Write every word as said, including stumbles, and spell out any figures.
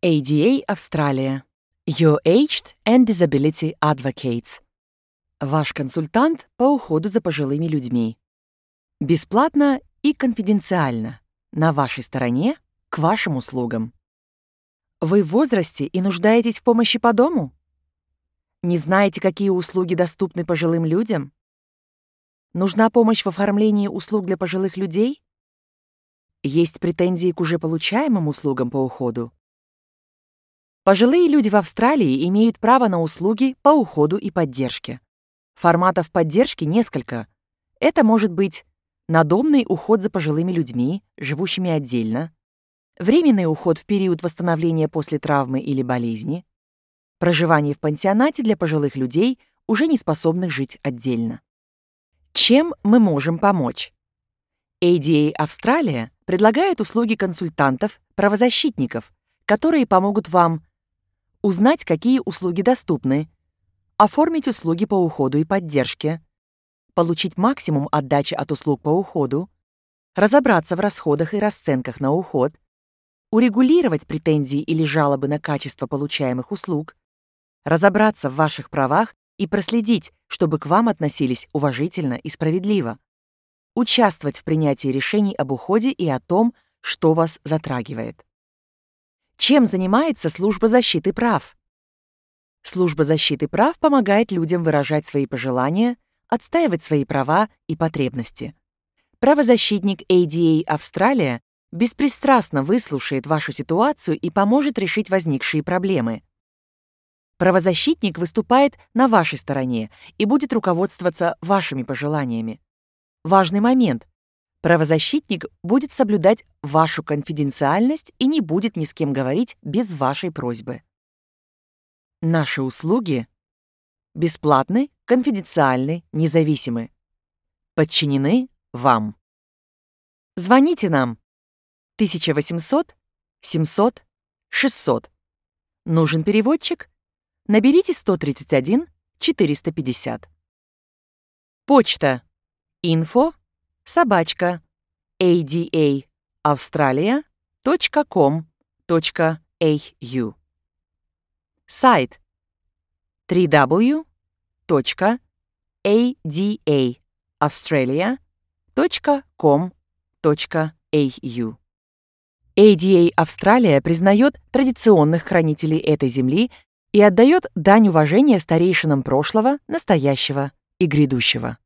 эй ди эй Австралия. Your Aged and Disability Advocates. Ваш консультант по уходу за пожилыми людьми. Бесплатно и конфиденциально. На вашей стороне, к вашим услугам. Вы в возрасте и нуждаетесь в помощи по дому? Не знаете, какие услуги доступны пожилым людям? Нужна помощь в оформлении услуг для пожилых людей? Есть претензии к уже получаемым услугам по уходу? Пожилые люди в Австралии имеют право на услуги по уходу и поддержке. Форматов поддержки несколько. Это может быть надомный уход за пожилыми людьми, живущими отдельно, временный уход в период восстановления после травмы или болезни, проживание в пансионате для пожилых людей, уже не способных жить отдельно. Чем мы можем помочь? эй ди эй Австралия предлагает услуги консультантов, правозащитников, которые помогут вам узнать, какие услуги доступны, оформить услуги по уходу и поддержке, получить максимум отдачи от услуг по уходу, разобраться в расходах и расценках на уход, урегулировать претензии или жалобы на качество получаемых услуг, разобраться в ваших правах и проследить, чтобы к вам относились уважительно и справедливо, участвовать в принятии решений об уходе и о том, что вас затрагивает. Чем занимается Служба защиты прав? Служба защиты прав помогает людям выражать свои пожелания, отстаивать свои права и потребности. Правозащитник эй ди эй Австралия беспристрастно выслушает вашу ситуацию и поможет решить возникшие проблемы. Правозащитник выступает на вашей стороне и будет руководствоваться вашими пожеланиями. Важный момент. Правозащитник будет соблюдать вашу конфиденциальность и не будет ни с кем говорить без вашей просьбы. Наши услуги бесплатны, конфиденциальны, независимы. Подчинены вам. Звоните нам тысяча восемьсот семьсот шестьсот. Нужен переводчик? Наберите сто тридцать один четыреста пятьдесят. Почта info собачка эй ди эй австралия точка ком точка эй ю. Сайт дабл ю дабл ю дабл ю точка эй ди эй австралия точка ком точка эй ю. эй ди эй Австралия признает традиционных хранителей этой земли и отдает дань уважения старейшинам прошлого, настоящего и грядущего.